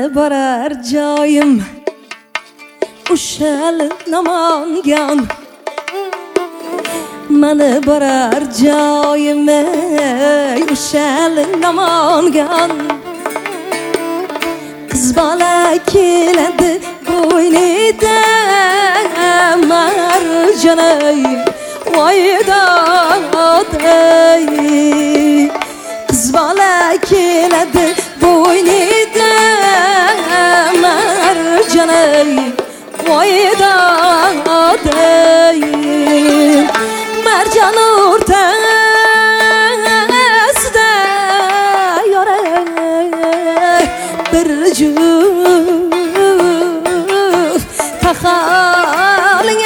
barar joyim Uşal namangan Mana barar joyim Uşal namangan Kız bala keladi bo'ynida marjanay voydaday Kız bala keladi bo'ynida marjanay voydaday Marjan o'rtasida yorar bir juft taxaling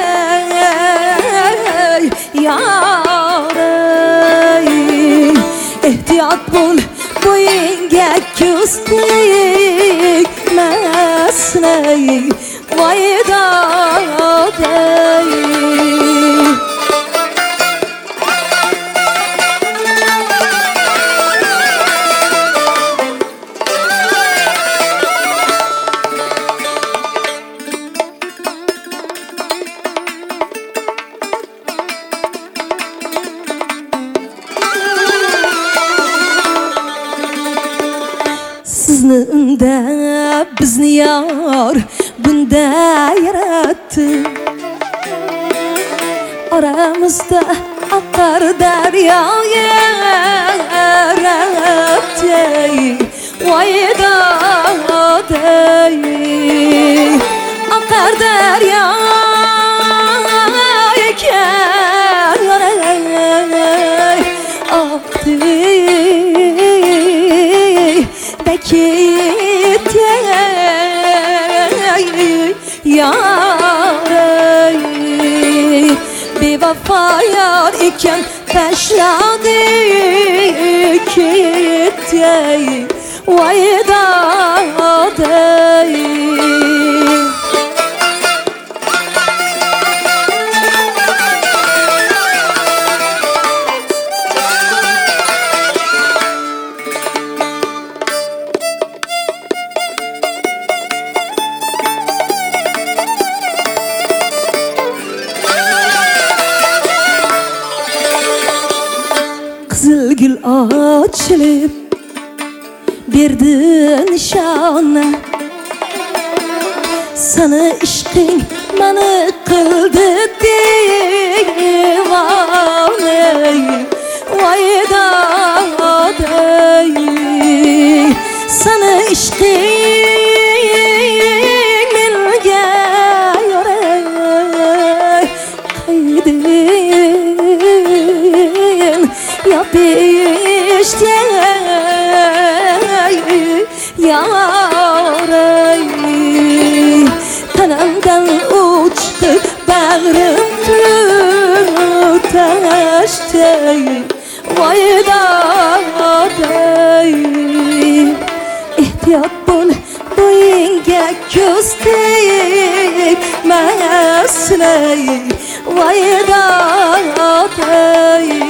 yaray ehtiyot bo'l bo'yinga ko'z tegmasin voydaday Sizni unda bizni yor bunda yaratdi Oramizda oqar daryo yaratdi voydaday oqar daryo ekan oqdi yaray bevafo yor ekan tashladi ketdi voydaday Qizilgul ochilib berdi nishona Sana ishqing mani qildi devona voydaday Sana ishqing menga yoray qaydin yapıştı yaray Tanamdan uçtu bağrım tutaştı voydaday ehtiyot bo'l bo'yinga ko'z tegmasin voydaday